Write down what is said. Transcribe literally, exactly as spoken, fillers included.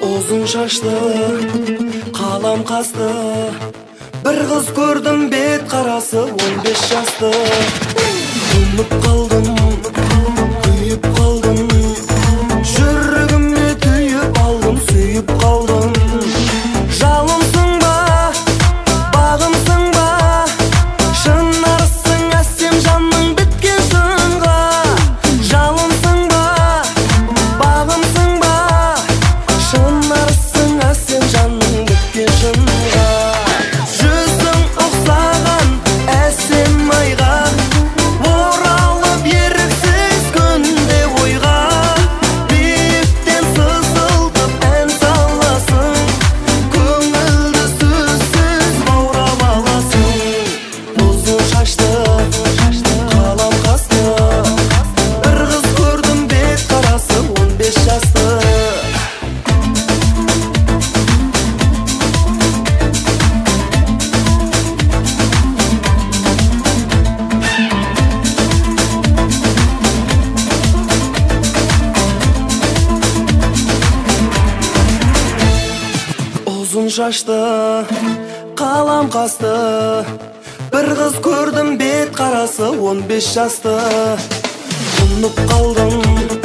Uzun şaşlı, kalam kastı, bir kız gördüm bet karası on beş yaşlı. Unut kaldım, kuyup kaldım, жүрегімне tüyüp aldım, süyüp kaldım. Жалымсың ба, бағымсың ба, шынарсың әсем жанның біткен шыңға. Жалымсың ба, бағымсың ба, шынарсың әсем жанның біткен шыңға. Жүзің ұқсаған әсем айға, оралып еріксіз күнде ойға. Биіктен сызылтып ән саласың, көңілді сөзсіз баурап аласың. Uzun şaşlı, қалам қасты, bir kız gördüm bet karası on beş yaşlı. Uzun şaşlı, kalam kastı, bir kız gördüm bet karası on beş yaşlı. Unut kaldım,